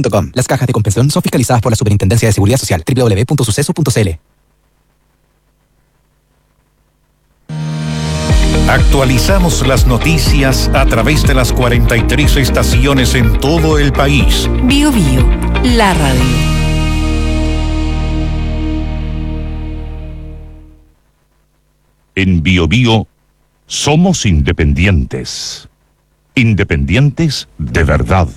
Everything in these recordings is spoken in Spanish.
www.suceso.cl. Las cajas de compensación son fiscalizadas por la Superintendencia de Seguridad Social. www.suceso.cl. Actualizamos las noticias a través de las 43 estaciones en todo el país. Bio Bio, la radio. En Bio Bio somos independientes. Independientes de verdad.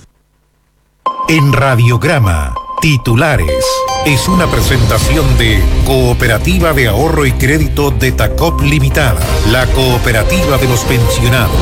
En Radiograma, titulares. Es una presentación de Cooperativa de Ahorro y Crédito de Tacop Limitada, la cooperativa de los pensionados.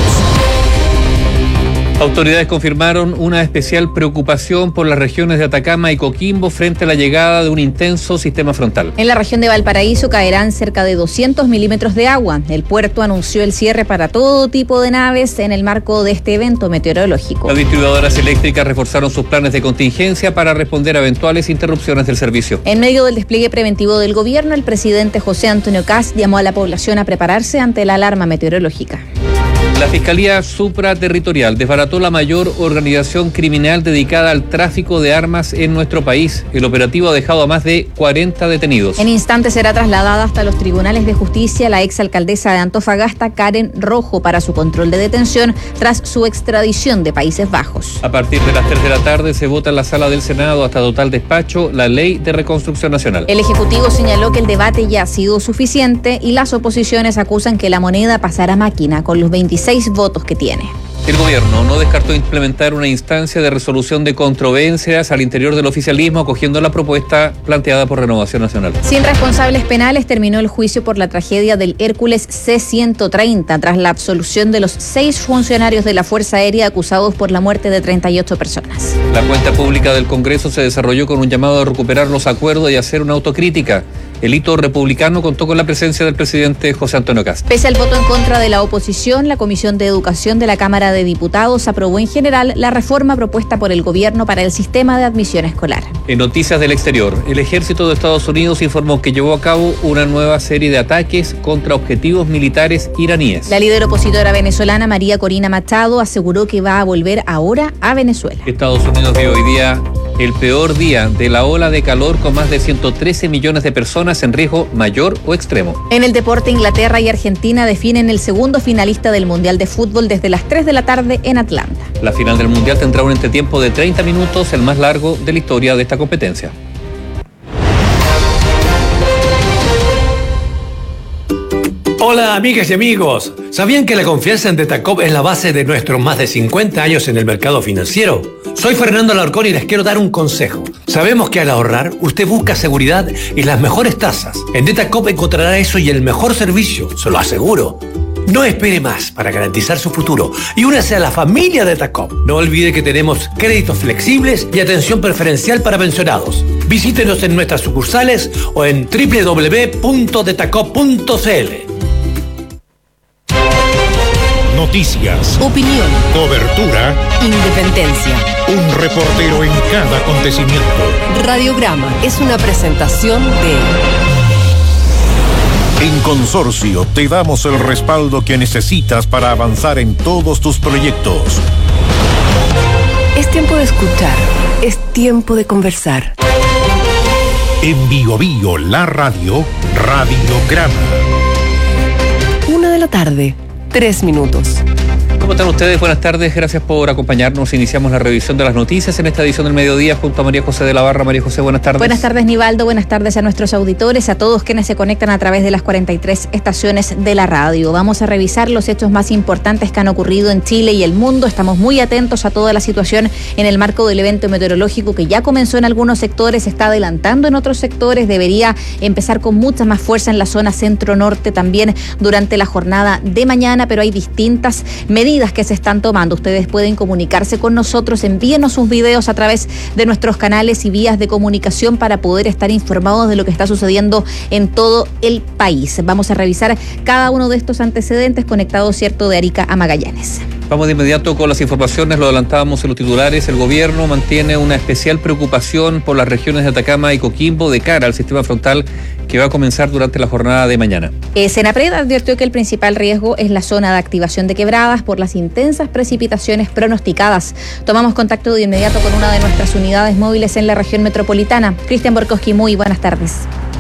Autoridades confirmaron una especial preocupación por las regiones de Atacama y Coquimbo frente a la llegada de un intenso sistema frontal. En la región de Valparaíso caerán cerca de 200 milímetros de agua. El puerto anunció el cierre para todo tipo de naves en el marco de este evento meteorológico. Las distribuidoras eléctricas reforzaron sus planes de contingencia para responder a eventuales interrupciones del servicio. En medio del despliegue preventivo del gobierno, el presidente José Antonio Kast llamó a la población a prepararse ante la alarma meteorológica. La Fiscalía Supraterritorial desbarató la mayor organización criminal dedicada al tráfico de armas en nuestro país. El operativo ha dejado a más de 40 detenidos. En instantes será trasladada hasta los tribunales de justicia la exalcaldesa de Antofagasta, Karen Rojo, para su control de detención tras su extradición de Países Bajos. A partir de las 3 de la tarde se vota en la sala del Senado hasta total despacho la Ley de Reconstrucción Nacional. El Ejecutivo señaló que el debate ya ha sido suficiente y las oposiciones acusan que la moneda pasará a máquina con los 26 votos que tiene. El gobierno no descartó implementar una instancia de resolución de controversias al interior del oficialismo, acogiendo la propuesta planteada por Renovación Nacional. Sin responsables penales terminó el juicio por la tragedia del Hércules C-130 tras la absolución de los 6 funcionarios de la Fuerza Aérea acusados por la muerte de 38 personas. La cuenta pública del Congreso se desarrolló con un llamado a recuperar los acuerdos y hacer una autocrítica. El hito republicano contó con la presencia del presidente José Antonio Kast. Pese al voto en contra de la oposición, la Comisión de Educación de la Cámara de Diputados aprobó en general la reforma propuesta por el gobierno para el sistema de admisión escolar. En noticias del exterior, el ejército de Estados Unidos informó que llevó a cabo una nueva serie de ataques contra objetivos militares iraníes. La líder opositora venezolana María Corina Machado aseguró que va a volver ahora a Venezuela. Estados Unidos vio hoy día el peor día de la ola de calor, con más de 113 millones de personas en riesgo mayor o extremo. En el deporte, Inglaterra y Argentina definen el segundo finalista del Mundial de Fútbol desde las 3 de la tarde en Atlanta. La final del Mundial tendrá un entretiempo de 30 minutos, el más largo de la historia de esta competencia. Hola amigas y amigos, ¿sabían que la confianza en Detacop es la base de nuestros más de 50 años en el mercado financiero? Soy Fernando Alarcón y les quiero dar un consejo. Sabemos que al ahorrar, usted busca seguridad y las mejores tasas. En Detacop encontrará eso y el mejor servicio, se lo aseguro. No espere más para garantizar su futuro y únase a la familia Detacop. No olvide que tenemos créditos flexibles y atención preferencial para pensionados. Visítenos en nuestras sucursales o en www.detacop.cl. Noticias, Opinión, cobertura, independencia. un reportero en cada acontecimiento. Radiograma es una presentación de... En Consorcio te damos el respaldo que necesitas para avanzar en todos tus proyectos. Es tiempo de escuchar, es tiempo de conversar. En Bio Bio, la radio, Radiograma. 1:00 p.m, 3 minutos. ¿Cómo están ustedes? Buenas tardes, gracias por acompañarnos. Iniciamos la revisión de las noticias en esta edición del mediodía junto a María José de la Barra. María José, buenas tardes. Buenas tardes, Nivaldo. Buenas tardes a nuestros auditores, a todos quienes se conectan a través de las 43 estaciones de la radio. Vamos a revisar los hechos más importantes que han ocurrido en Chile y el mundo. Estamos muy atentos a toda la situación en el marco del evento meteorológico que ya comenzó en algunos sectores, se está adelantando en otros sectores, debería empezar con mucha más fuerza en la zona centro-norte también durante la jornada de mañana, pero hay distintas medidas que se están tomando. Ustedes pueden comunicarse con nosotros, envíenos sus videos a través de nuestros canales y vías de comunicación para poder estar informados de lo que está sucediendo en todo el país. Vamos a revisar cada uno de estos antecedentes conectados, ¿cierto?, de Arica a Magallanes. Vamos de inmediato con las informaciones, lo adelantábamos en los titulares. El gobierno mantiene una especial preocupación por las regiones de Atacama y Coquimbo de cara al sistema frontal que va a comenzar durante la jornada de mañana. Senapred advirtió que el principal riesgo es la zona de activación de quebradas por las intensas precipitaciones pronosticadas. Tomamos contacto de inmediato con una de nuestras unidades móviles en la región metropolitana. Cristian Borkowski, muy buenas tardes.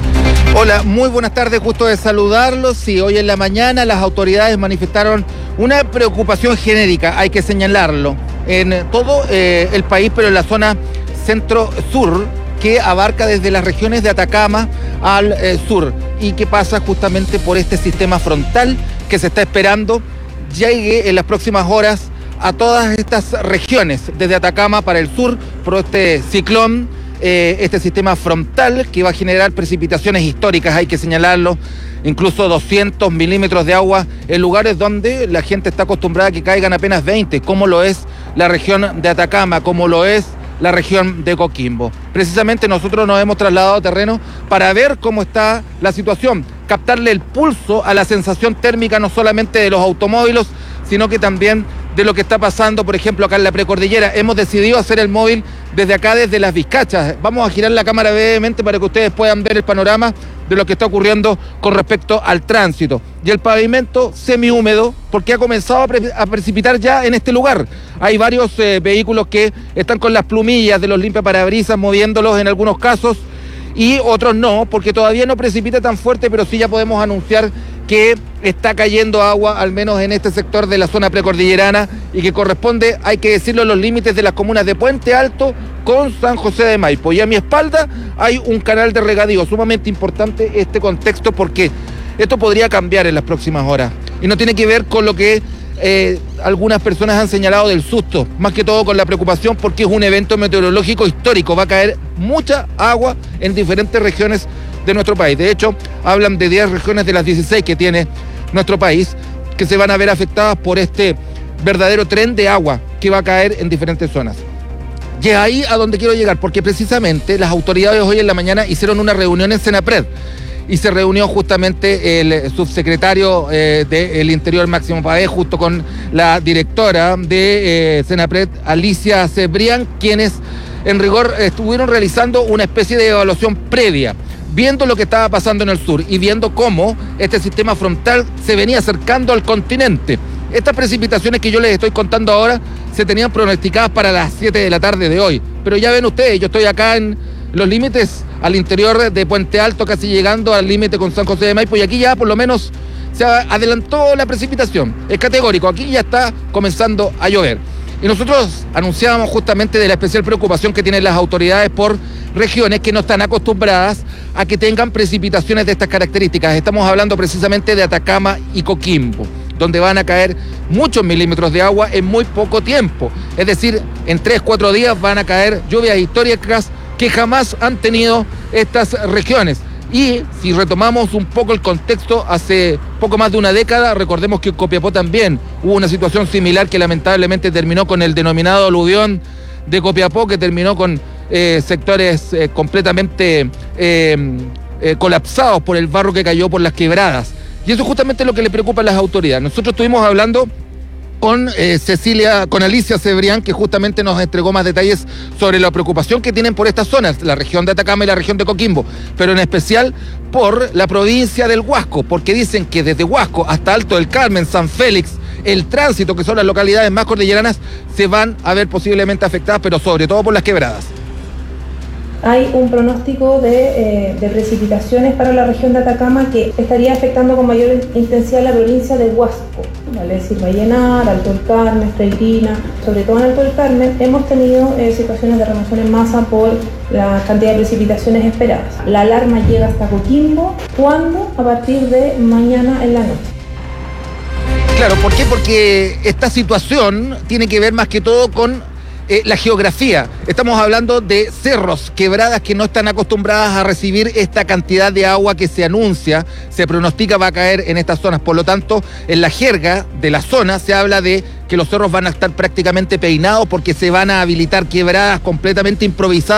Hola, muy buenas tardes, gusto de saludarlos. Sí, hoy en la mañana las autoridades manifestaron una preocupación genérica, hay que señalarlo, en todo el país, pero en la zona centro-sur, que abarca desde las regiones de Atacama al sur y que pasa justamente por este sistema frontal que se está esperando llegue en las próximas horas a todas estas regiones, desde Atacama para el sur, por este ciclón. Este sistema frontal que va a generar precipitaciones históricas, hay que señalarlo, incluso 200 milímetros de agua en lugares donde la gente está acostumbrada a que caigan apenas 20, como lo es la región de Atacama, como lo es la región de Coquimbo. Precisamente nosotros nos hemos trasladado a terreno para ver cómo está la situación, captarle el pulso a la sensación térmica no solamente de los automóviles, sino que también de lo que está pasando, por ejemplo, acá en la precordillera. Hemos decidido hacer el móvil desde acá, desde Las Vizcachas. Vamos a girar la cámara brevemente para que ustedes puedan ver el panorama de lo que está ocurriendo con respecto al tránsito. Y el pavimento semihúmedo, porque ha comenzado a precipitar ya en este lugar. Hay varios vehículos que están con las plumillas de los limpiaparabrisas moviéndolos en algunos casos, y otros no, porque todavía no precipita tan fuerte, pero sí ya podemos anunciar que está cayendo agua, al menos en este sector de la zona precordillerana, y que corresponde, hay que decirlo, a los límites de las comunas de Puente Alto con San José de Maipo. Y a mi espalda hay un canal de regadío, sumamente importante este contexto, porque esto podría cambiar en las próximas horas. Y no tiene que ver con lo que algunas personas han señalado del susto, más que todo con la preocupación porque es un evento meteorológico histórico. Va a caer mucha agua en diferentes regiones de nuestro país. De hecho, hablan de 10 regiones de las 16 que tiene nuestro país que se van a ver afectadas por este verdadero tren de agua que va a caer en diferentes zonas. Y es ahí a donde quiero llegar, porque precisamente las autoridades hoy en la mañana hicieron una reunión en Senapred y se reunió justamente el subsecretario del Interior, Máximo Paez, junto con la directora de Senapred, Alicia Cebrián, quienes en rigor estuvieron realizando una especie de evaluación previa, viendo lo que estaba pasando en el sur y viendo cómo este sistema frontal se venía acercando al continente. Estas precipitaciones que yo les estoy contando ahora se tenían pronosticadas para las 7 de la tarde de hoy, pero ya ven ustedes, yo estoy acá en los límites al interior de Puente Alto, casi llegando al límite con San José de Maipo, y aquí ya por lo menos se adelantó la precipitación. Es categórico, aquí ya está comenzando a llover. Y nosotros anunciábamos justamente de la especial preocupación que tienen las autoridades por regiones que no están acostumbradas a que tengan precipitaciones de estas características. Estamos hablando precisamente de Atacama y Coquimbo, donde van a caer muchos milímetros de agua en muy poco tiempo. Es decir, en 3-4 días van a caer lluvias históricas que jamás han tenido estas regiones. Y si retomamos un poco el contexto, hace poco más de una década, recordemos que en Copiapó también hubo una situación similar que lamentablemente terminó con el denominado aluvión de Copiapó, que terminó con sectores completamente colapsados por el barro que cayó por las quebradas. Y eso es justamente lo que le preocupa a las autoridades. Nosotros estuvimos hablando con Alicia Cebrián, que justamente nos entregó más detalles sobre la preocupación que tienen por estas zonas, la región de Atacama y la región de Coquimbo, pero en especial por la provincia del Huasco, porque dicen que desde Huasco hasta Alto del Carmen, San Félix, el tránsito, que son las localidades más cordilleranas, se van a ver posiblemente afectadas, pero sobre todo por las quebradas. Hay un pronóstico de precipitaciones para la región de Atacama que estaría afectando con mayor intensidad la provincia de Huasco, vale decir Vallenar, Alto del Carmen, Freirina. Sobre todo en Alto del Carmen hemos tenido situaciones de remoción en masa por la cantidad de precipitaciones esperadas. La alarma llega hasta Coquimbo, ¿cuándo? A partir de mañana en la noche. Claro, ¿por qué? Porque esta situación tiene que ver más que todo con la geografía. Estamos hablando de cerros, quebradas que no están acostumbradas a recibir esta cantidad de agua que se anuncia, se pronostica va a caer en estas zonas. Por lo tanto, en la jerga de la zona se habla de que los cerros van a estar prácticamente peinados porque se van a habilitar quebradas completamente improvisadas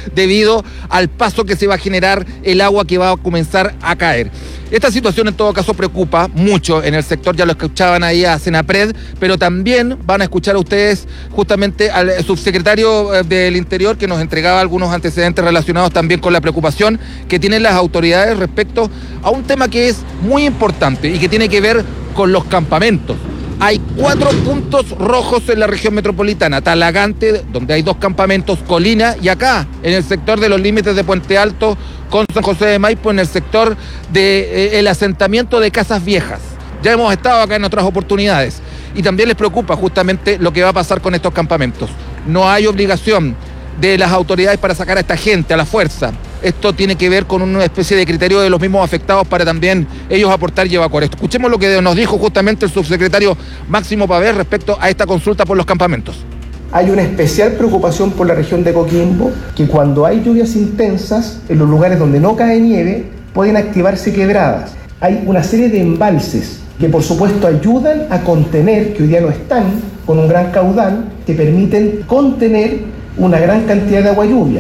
debido al paso que se va a generar el agua que va a comenzar a caer. Esta situación en todo caso preocupa mucho en el sector, ya lo escuchaban ahí a Senapred, pero también van a escuchar a ustedes justamente al subsecretario del Interior que nos entregaba algunos antecedentes relacionados también con la preocupación que tienen las autoridades respecto a un tema que es muy importante y que tiene que ver con los campamentos. Hay 4 puntos rojos en la región metropolitana, Talagante, donde hay 2 campamentos, Colina, y acá, en el sector de los límites de Puente Alto con San José de Maipo, en el sector del asentamiento de Casas Viejas. Ya hemos estado acá en otras oportunidades. Y también les preocupa justamente lo que va a pasar con estos campamentos. No hay obligación de las autoridades para sacar a esta gente a la fuerza. Esto tiene que ver con una especie de criterio de los mismos afectados para también ellos aportar y evacuar esto. Escuchemos lo que nos dijo justamente el subsecretario Máximo Pavés respecto a esta consulta por los campamentos. Hay una especial preocupación por la región de Coquimbo, que cuando hay lluvias intensas, en los lugares donde no cae nieve, pueden activarse quebradas. Hay una serie de embalses que por supuesto ayudan a contener, que hoy día no están con un gran caudal, que permiten contener una gran cantidad de agua lluvia.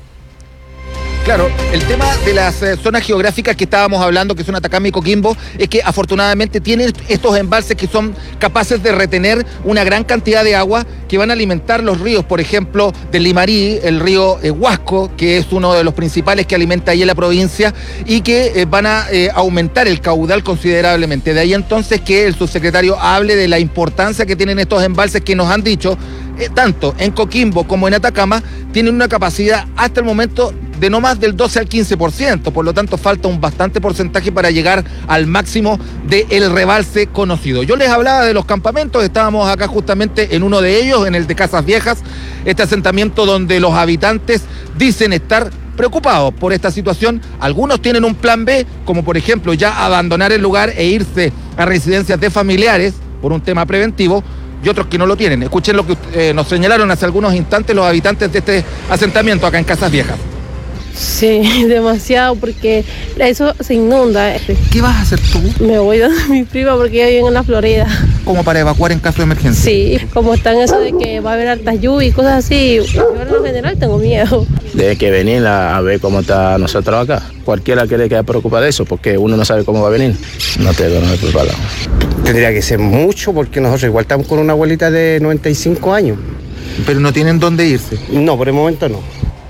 Claro, el tema de las zonas geográficas que estábamos hablando, que son Atacama y Coquimbo, es que afortunadamente tienen estos embalses que son capaces de retener una gran cantidad de agua que van a alimentar los ríos, por ejemplo, del Limarí, el río Huasco, que es uno de los principales que alimenta ahí en la provincia, y que van a aumentar el caudal considerablemente. De ahí entonces que el subsecretario hable de la importancia que tienen estos embalses que nos han dicho, tanto en Coquimbo como en Atacama, tienen una capacidad hasta el momento de no más del 12 al 15%, por lo tanto falta un bastante porcentaje para llegar al máximo del rebalse conocido. Yo les hablaba de los campamentos, estábamos acá justamente en uno de ellos, en el de Casas Viejas, este asentamiento donde los habitantes dicen estar preocupados por esta situación. Algunos tienen un plan B, como por ejemplo ya abandonar el lugar e irse a residencias de familiares por un tema preventivo, y otros que no lo tienen. Escuchen lo que nos señalaron hace algunos instantes los habitantes de este asentamiento acá en Casas Viejas. Sí, demasiado, porque eso se inunda. ¿Qué vas a hacer tú? Me voy donde mi prima porque ella vive en la Florida. ¿Como para evacuar en caso de emergencia? Sí, como está en eso de que va a haber altas lluvias y cosas así, yo en lo general tengo miedo. Debe que venir a ver cómo está nosotros acá. Cualquiera que le quede preocupado de eso, porque uno no sabe cómo va a venir. No tengo preparado. Tendría que ser mucho, porque nosotros igual estamos con una abuelita de 95 años. ¿Pero no tienen dónde irse? No, por el momento no.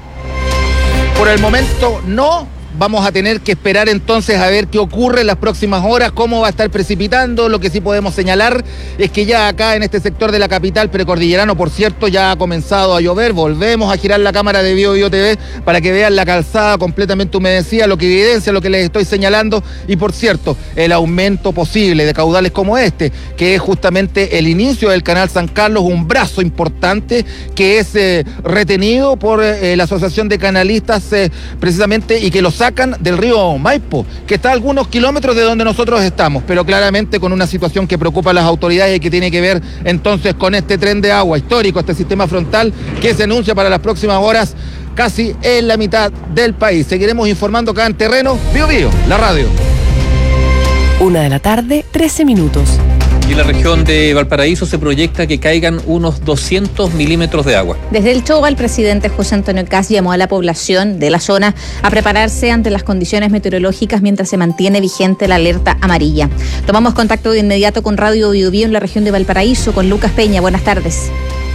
Por el momento no. Vamos a tener que esperar entonces a ver qué ocurre en las próximas horas, cómo va a estar precipitando. Lo que sí podemos señalar es que ya acá en este sector de la capital precordillerano, por cierto, ya ha comenzado a llover. Volvemos a girar la cámara de Bio TV para que vean la calzada completamente humedecida, lo que evidencia lo que les estoy señalando. Y por cierto, el aumento posible de caudales como este, que es justamente el inicio del canal San Carlos, un brazo importante que es retenido por la Asociación de Canalistas precisamente, y que lo sacan del río Maipo, que está a algunos kilómetros de donde nosotros estamos, pero claramente con una situación que preocupa a las autoridades y que tiene que ver entonces con este tren de agua histórico, este sistema frontal que se anuncia para las próximas horas casi en la mitad del país. Seguiremos informando acá en terreno. Bio, la radio. 1:13 p.m. Y en la región de Valparaíso se proyecta que caigan unos 200 milímetros de agua. Desde el Chowa, el presidente José Antonio Kast llamó a la población de la zona a prepararse ante las condiciones meteorológicas mientras se mantiene vigente la alerta amarilla. Tomamos contacto de inmediato con Radio Bio en la región de Valparaíso, con Lucas Peña. Buenas tardes.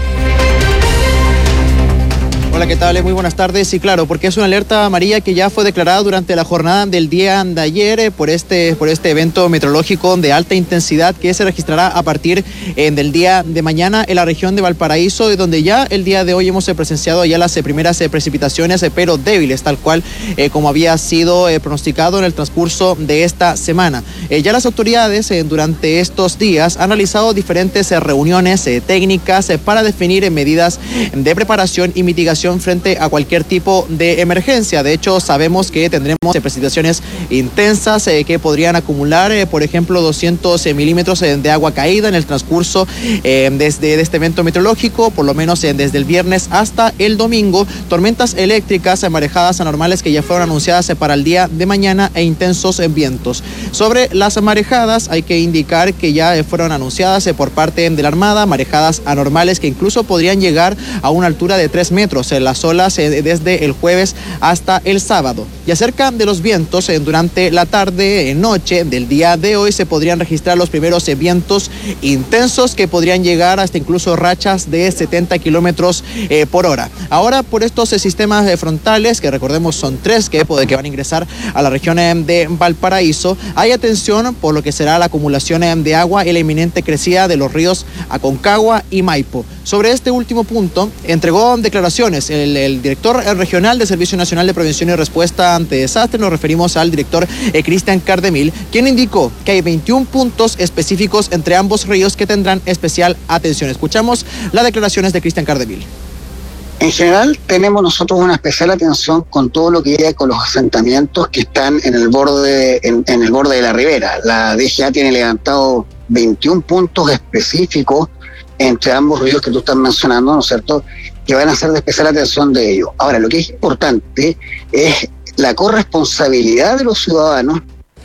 Hola, ¿qué tal? Muy buenas tardes. Y claro, porque es una alerta amarilla que ya fue declarada durante la jornada del día de ayer por este evento meteorológico de alta intensidad que se registrará a partir del día de mañana en la región de Valparaíso, donde ya el día de hoy hemos presenciado ya las primeras precipitaciones, pero débiles, tal cual como había sido pronosticado en el transcurso de esta semana. Ya las autoridades durante estos días han realizado diferentes reuniones técnicas para definir medidas de preparación y mitigación frente a cualquier tipo de emergencia. De hecho, sabemos que tendremos precipitaciones intensas que podrían acumular, por ejemplo, 200 milímetros de agua caída en el transcurso de este evento meteorológico, por lo menos desde el viernes hasta el domingo. Tormentas eléctricas, marejadas anormales que ya fueron anunciadas para el día de mañana e intensos vientos. Sobre las marejadas, hay que indicar que ya fueron anunciadas por parte de la Armada, marejadas anormales que incluso podrían llegar a una altura de 3 metros. las olas desde el jueves hasta el sábado. Y acerca de los vientos, durante la tarde, noche del día de hoy se podrían registrar los primeros vientos intensos que podrían llegar hasta incluso rachas de 70 kilómetros por hora. Ahora, por estos sistemas frontales, que recordemos son 3 que van a ingresar a la región de Valparaíso, hay atención por lo que será la acumulación de agua y la inminente crecida de los ríos Aconcagua y Maipo. Sobre este último punto, entregó declaraciones el director regional de Servicio Nacional de Prevención y Respuesta ante Desastres. Nos referimos al director Cristian Cardemil, quien indicó que hay 21 puntos específicos entre ambos ríos que tendrán especial atención. Escuchamos las declaraciones de Cristian Cardemil. En general tenemos nosotros una especial atención con todo lo que llega con los asentamientos que están en el borde de la ribera. La DGA tiene levantado 21 puntos específicos entre ambos ríos que tú estás mencionando, ¿no es cierto?, que van a ser de especial atención de ellos. Ahora, lo que es importante es la corresponsabilidad de los ciudadanos.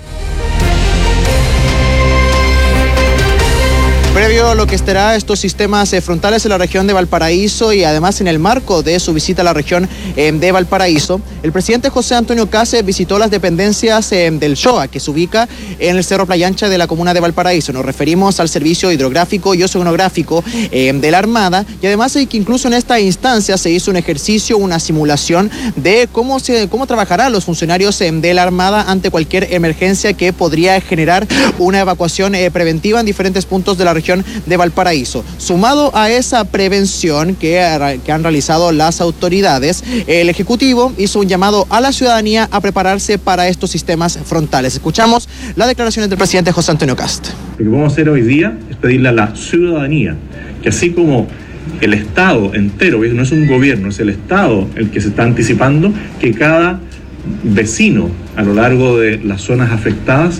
Previo a lo que estará estos sistemas frontales en la región de Valparaíso y además en el marco de su visita a la región de Valparaíso, el presidente José Antonio Kast visitó las dependencias del SHOA, que se ubica en el Cerro Playa Ancha de la comuna de Valparaíso. Nos referimos al Servicio Hidrográfico y Oceanográfico de la Armada, y además que incluso en esta instancia se hizo un ejercicio, una simulación de cómo trabajarán los funcionarios de la Armada ante cualquier emergencia que podría generar una evacuación preventiva en diferentes puntos de la región de Valparaíso. Sumado a esa prevención que han realizado las autoridades, el Ejecutivo hizo un llamado a la ciudadanía a prepararse para estos sistemas frontales. Escuchamos las declaraciones del presidente José Antonio Kast. Lo que vamos a hacer hoy día es pedirle a la ciudadanía que, así como el Estado entero, no es un gobierno, es el Estado el que se está anticipando, que cada vecino a lo largo de las zonas afectadas.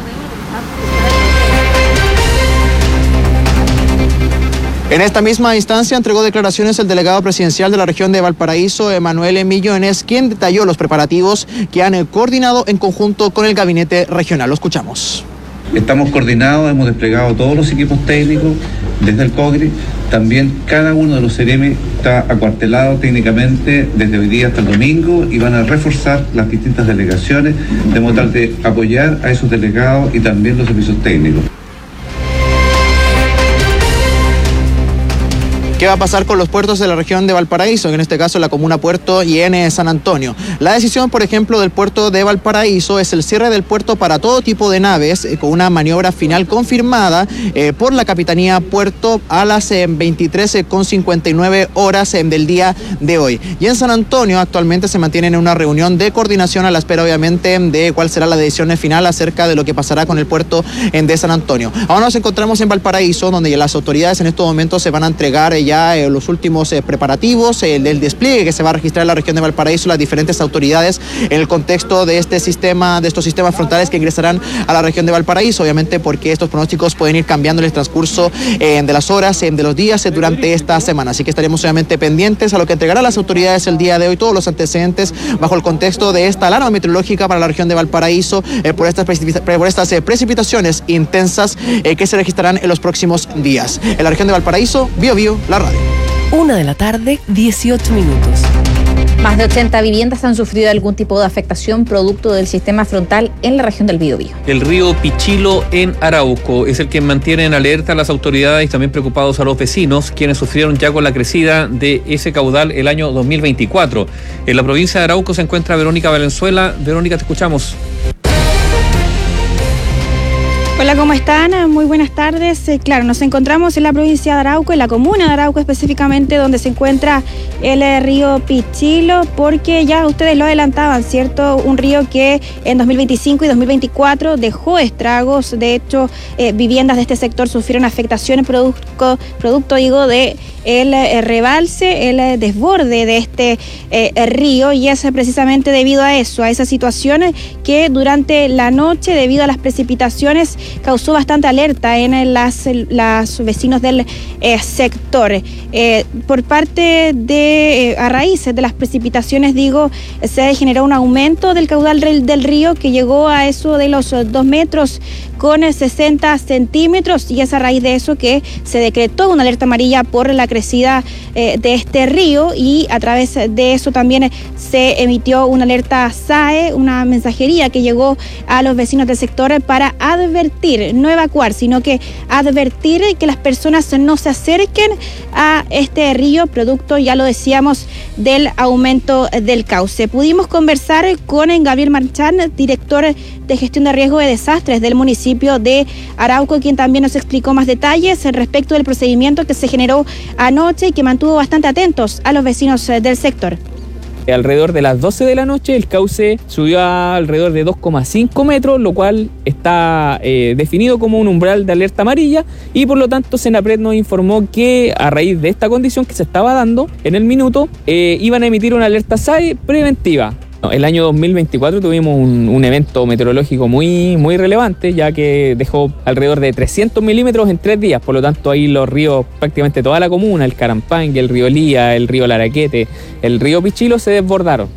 En esta misma instancia entregó declaraciones el delegado presidencial de la región de Valparaíso, Emanuel Millones, quien detalló los preparativos que han coordinado en conjunto con el gabinete regional. Lo escuchamos. Estamos coordinados, hemos desplegado todos los equipos técnicos desde el COGRI. También cada uno de los CEREMI está acuartelado técnicamente desde hoy día hasta el domingo y van a reforzar las distintas delegaciones de modo tal de apoyar a esos delegados y también los servicios técnicos. ¿Qué va a pasar con los puertos de la región de Valparaíso? En este caso la comuna Puerto y en San Antonio. La decisión, por ejemplo, del puerto de Valparaíso es el cierre del puerto para todo tipo de naves, con una maniobra final confirmada por la Capitanía Puerto a las 23:59 horas del día de hoy. Y en San Antonio actualmente se mantiene en una reunión de coordinación a la espera, obviamente, de cuál será la decisión final acerca de lo que pasará con el puerto de San Antonio. Ahora nos encontramos en Valparaíso, donde ya las autoridades en estos momentos se van a entregar ya los últimos preparativos, el despliegue que se va a registrar en la región de Valparaíso, las diferentes autoridades en el contexto de estos sistemas frontales que ingresarán a la región de Valparaíso, obviamente porque estos pronósticos pueden ir cambiando en el transcurso de las horas, de los días durante esta semana. Así que estaremos obviamente pendientes a lo que entregarán las autoridades el día de hoy, todos los antecedentes bajo el contexto de esta alarma meteorológica para la región de Valparaíso por estas precipitaciones intensas que se registrarán en los próximos días. En la región de Valparaíso, Bio, la radio. 1:18 p.m. Más de 80 viviendas han sufrido algún tipo de afectación producto del sistema frontal en la región del Biobío. El río Pichilo en Arauco es el que mantiene en alerta a las autoridades y también preocupados a los vecinos, quienes sufrieron ya con la crecida de ese caudal el año 2024. En la provincia de Arauco se encuentra Verónica Valenzuela. Verónica, te escuchamos. Hola, ¿cómo están? Muy buenas tardes. Claro, nos encontramos en la provincia de Arauco, en la comuna de Arauco específicamente, donde se encuentra el río Pichilo, porque ya ustedes lo adelantaban, ¿cierto? Un río que en 2025 y 2024 dejó estragos. De hecho, viviendas de este sector sufrieron afectaciones producto de el rebalse, el desborde de este río, y es precisamente debido a eso, a esas situaciones que durante la noche, debido a las precipitaciones, causó bastante alerta en los vecinos del sector. Por parte de, a raíz de las precipitaciones, se generó un aumento del caudal del río que llegó a eso de los 2 metros con 60 centímetros, y es a raíz de eso que se decretó una alerta amarilla por la crecida de este río, y a través de eso también se emitió una alerta SAE, una mensajería que llegó a los vecinos del sector para advertir, no evacuar, sino que advertir que las personas no se acerquen a este río, producto, ya lo decíamos, del aumento del cauce. Pudimos conversar con Gabriel Marchán, director de gestión de riesgo de desastres del municipio de Arauco, quien también nos explicó más detalles respecto del procedimiento que se generó anoche y que mantuvo bastante atentos a los vecinos del sector. Alrededor de las 12 de la noche el cauce subió a alrededor de 2,5 metros, lo cual está definido como un umbral de alerta amarilla, y por lo tanto Senapred nos informó que a raíz de esta condición que se estaba dando en el minuto, iban a emitir una alerta SAE preventiva. El año 2024 tuvimos un evento meteorológico muy relevante, ya que dejó alrededor de 300 milímetros en 3 días. Por lo tanto, ahí los ríos, prácticamente toda la comuna, el Carampangue, el río Lía, el río Laraquete, el río Pichilo, se desbordaron.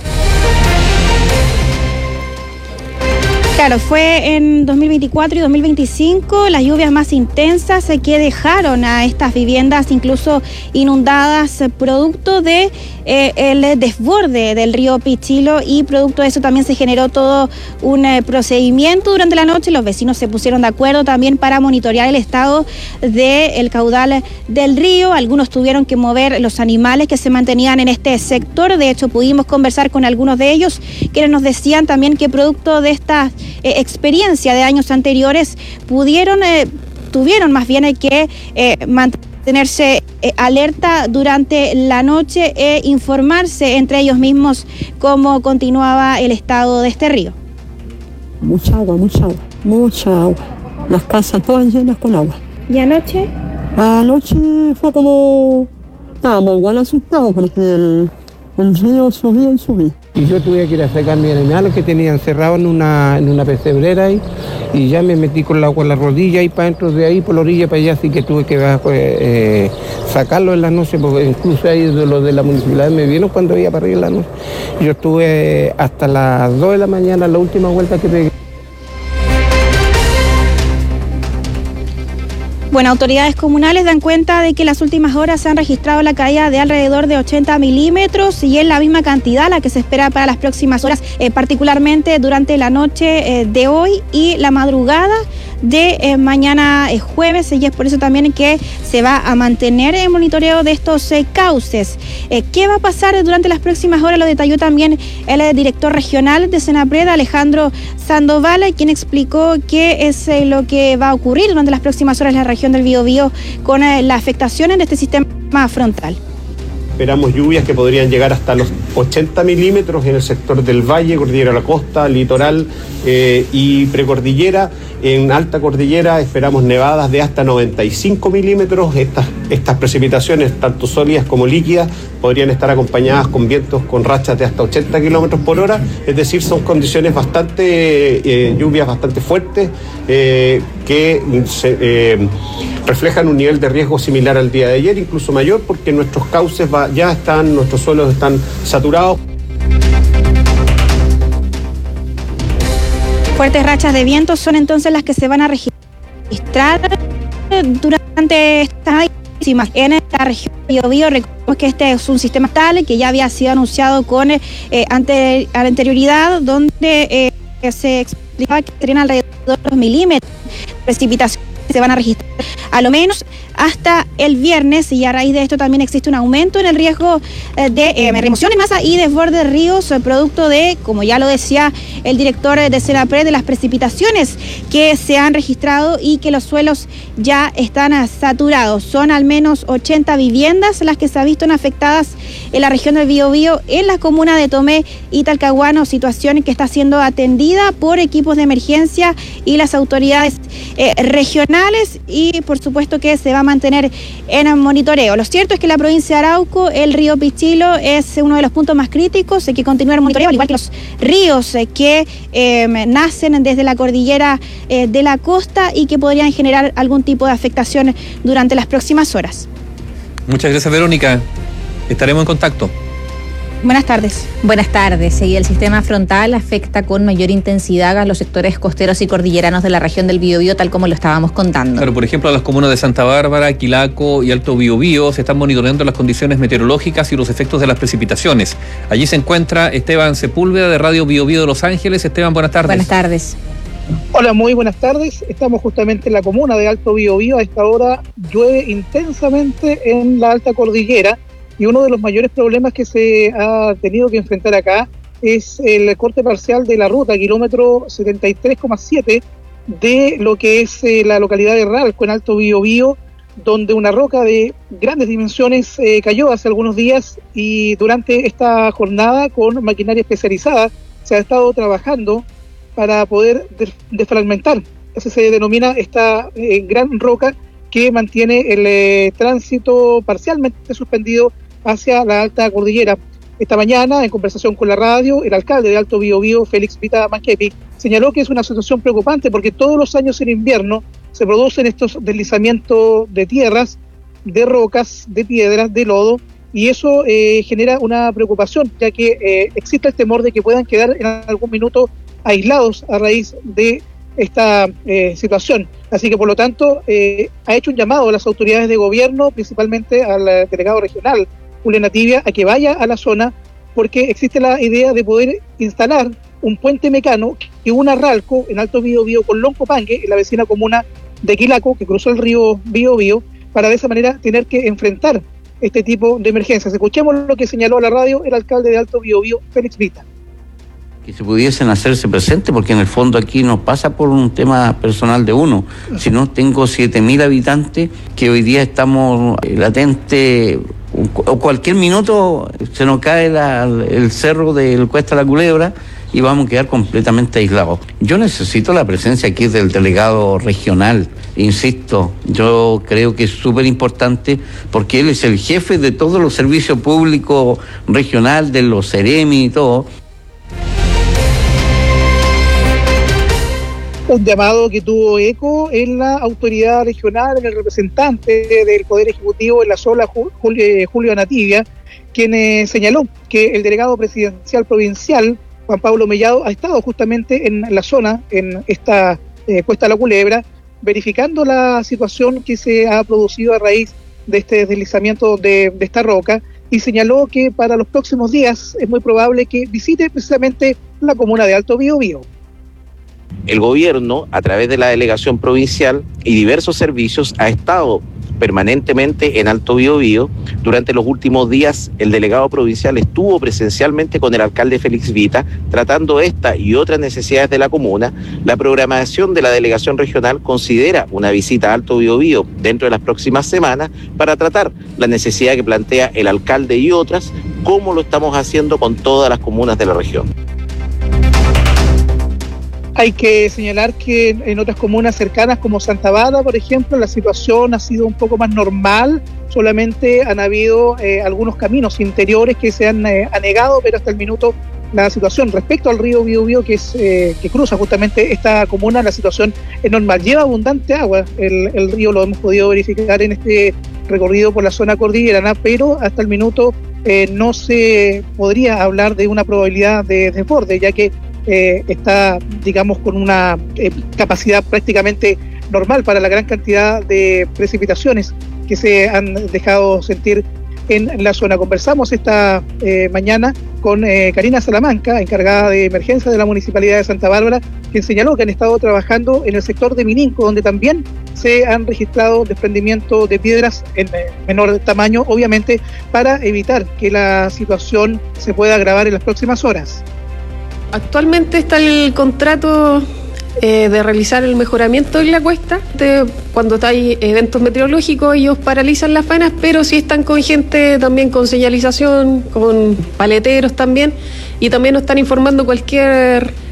Claro, fue en 2024 y 2025 las lluvias más intensas que dejaron a estas viviendas incluso inundadas, producto de el desborde del río Pichilo, y producto de eso también se generó todo un procedimiento durante la noche. Los vecinos se pusieron de acuerdo también para monitorear el estado del caudal del río. Algunos tuvieron que mover los animales que se mantenían en este sector. De hecho, pudimos conversar con algunos de ellos, quienes nos decían también que producto de esta experiencia de años anteriores tuvieron más bien que mantenerse alerta durante la noche e informarse entre ellos mismos cómo continuaba el estado de este río. Mucha agua. Las casas todas llenas con agua. ¿Y anoche? Anoche fue como... Estábamos igual asustados porque el río subía y subía. Y yo tuve que ir a sacar mi animal que tenía encerrado en una pesebrera ahí, y ya me metí con el agua en la rodilla y para dentro de ahí, por la orilla para allá, así que tuve que sacarlo en la noche, porque incluso ahí los de la municipalidad me vieron cuando iba para arriba en la noche. Yo estuve hasta las 2 de la mañana, la última vuelta que pegué. Bueno, autoridades comunales dan cuenta de que en las últimas horas se han registrado la caída de alrededor de 80 milímetros, y es la misma cantidad la que se espera para las próximas horas, particularmente durante la noche de hoy y la madrugada de mañana jueves, y es por eso también que se va a mantener el monitoreo de estos cauces. ¿Qué va a pasar durante las próximas horas? Lo detalló también el director regional de Senapred, Alejandro Sandoval, quien explicó qué es lo que va a ocurrir durante las próximas horas en la región del Biobío con las afectaciones de este sistema frontal. Esperamos lluvias que podrían llegar hasta los 80 milímetros en el sector del Valle, Cordillera de la Costa, Litoral y Precordillera. En alta cordillera esperamos nevadas de hasta 95 milímetros. Estas precipitaciones, tanto sólidas como líquidas, podrían estar acompañadas con vientos con rachas de hasta 80 kilómetros por hora. Es decir, son condiciones lluvias bastante fuertes que reflejan un nivel de riesgo similar al día de ayer, incluso mayor, porque nuestros cauces nuestros suelos están saturados. Fuertes rachas de viento son entonces las que se van a registrar durante estas máximas en la región de Biobío. Recordemos que este es un sistema tal que ya había sido anunciado con anterioridad, donde se explicaba que serían alrededor de 2 milímetros de precipitación que se van a registrar a lo menos hasta el viernes, y a raíz de esto también existe un aumento en el riesgo de remoción de masa y desborde de ríos, producto de, como ya lo decía el director de Senapred, de las precipitaciones que se han registrado y que los suelos ya están saturados. Son al menos 80 viviendas las que se han visto afectadas en la región del Biobío, en la comuna de Tomé y Talcahuano, situación que está siendo atendida por equipos de emergencia y las autoridades regionales. regionales y por supuesto que se va a mantener en monitoreo. Lo cierto es que la provincia de Arauco, el río Pichilo es uno de los puntos más críticos, hay que continuar el monitoreo, al igual que los ríos que nacen desde la cordillera de la costa y que podrían generar algún tipo de afectación durante las próximas horas. Muchas gracias, Verónica. Estaremos en contacto. Buenas tardes. Buenas tardes. Y el sistema frontal afecta con mayor intensidad a los sectores costeros y cordilleranos de la región del Biobío, tal como lo estábamos contando. Claro, por ejemplo, a las comunas de Santa Bárbara, Quilaco y Alto Biobío se están monitoreando las condiciones meteorológicas y los efectos de las precipitaciones. Allí se encuentra Esteban Sepúlveda de Radio Biobío de Los Ángeles. Esteban, buenas tardes. Buenas tardes. Hola, muy buenas tardes. Estamos justamente en la comuna de Alto Biobío. A esta hora llueve intensamente en la alta cordillera. Y uno de los mayores problemas que se ha tenido que enfrentar acá es el corte parcial de la ruta, kilómetro 73,7, de lo que es la localidad de Ralco, en Alto Biobío, donde una roca de grandes dimensiones cayó hace algunos días, y durante esta jornada con maquinaria especializada se ha estado trabajando para poder desfragmentar. Eso se denomina esta gran roca que mantiene el tránsito parcialmente suspendido hacia la alta cordillera. Esta mañana, en conversación con la radio, el alcalde de Alto Biobío, Félix Vita Manquepi, señaló que es una situación preocupante porque todos los años en invierno se producen estos deslizamientos de tierras, de rocas, de piedras, de lodo, y eso genera una preocupación, ya que existe el temor de que puedan quedar en algún minuto aislados a raíz de esta situación. Así que, por lo tanto, ha hecho un llamado a las autoridades de gobierno, principalmente al delegado regional, Julián Ativia, a que vaya a la zona, porque existe la idea de poder instalar un puente mecano que una Ralco en Alto Biobío con Loncopangue, en la vecina comuna de Quilaco, que cruzó el río Biobío, para de esa manera tener que enfrentar este tipo de emergencias. Escuchemos lo que señaló a la radio el alcalde de Alto Biobío, Félix Vita. Que se pudiesen hacerse presentes, porque en el fondo aquí no pasa por un tema personal de uno, sino tengo 7.000 habitantes que hoy día estamos latentes, o cualquier minuto se nos cae el cerro del Cuesta La Culebra y vamos a quedar completamente aislados. Yo necesito la presencia aquí del delegado regional, insisto, yo creo que es súper importante porque él es el jefe de todos los servicios públicos regional, de los Ceremi y todo. Un llamado que tuvo eco en la autoridad regional, en el representante del Poder Ejecutivo en la zona, Julio Nativia, quien señaló que el delegado presidencial provincial, Juan Pablo Mellado, ha estado justamente en la zona, en esta Cuesta La Culebra, verificando la situación que se ha producido a raíz de este deslizamiento de esta roca, y señaló que para los próximos días es muy probable que visite precisamente la comuna de Alto Biobío. El gobierno, a través de la delegación provincial y diversos servicios, ha estado permanentemente en Alto Biobío. Durante los últimos días, el delegado provincial estuvo presencialmente con el alcalde Félix Vita, tratando esta y otras necesidades de la comuna. La programación de la delegación regional considera una visita a Alto Biobío dentro de las próximas semanas para tratar la necesidad que plantea el alcalde y otras, como lo estamos haciendo con todas las comunas de la región. Hay que señalar que en otras comunas cercanas como Santa Bárbara, por ejemplo, la situación ha sido un poco más normal. Solamente han habido algunos caminos interiores que se han anegado, pero hasta el minuto la situación respecto al río Biobío, que cruza justamente esta comuna, la situación es normal. Lleva abundante agua el río, lo hemos podido verificar en este recorrido por la zona cordillerana, pero hasta el minuto no se podría hablar de una probabilidad de desborde, ya que está, digamos, con una capacidad prácticamente normal para la gran cantidad de precipitaciones que se han dejado sentir en la zona. Conversamos esta mañana con Karina Salamanca, encargada de emergencia de la Municipalidad de Santa Bárbara, quien señaló que han estado trabajando en el sector de Mininco, donde también se han registrado desprendimiento de piedras en menor tamaño, obviamente para evitar que la situación se pueda agravar en las próximas horas. Actualmente está el contrato de realizar el mejoramiento en la cuesta. Cuando hay eventos meteorológicos, ellos paralizan las faenas, pero sí están con gente también con señalización, con paleteros también, y también nos están informando cualquier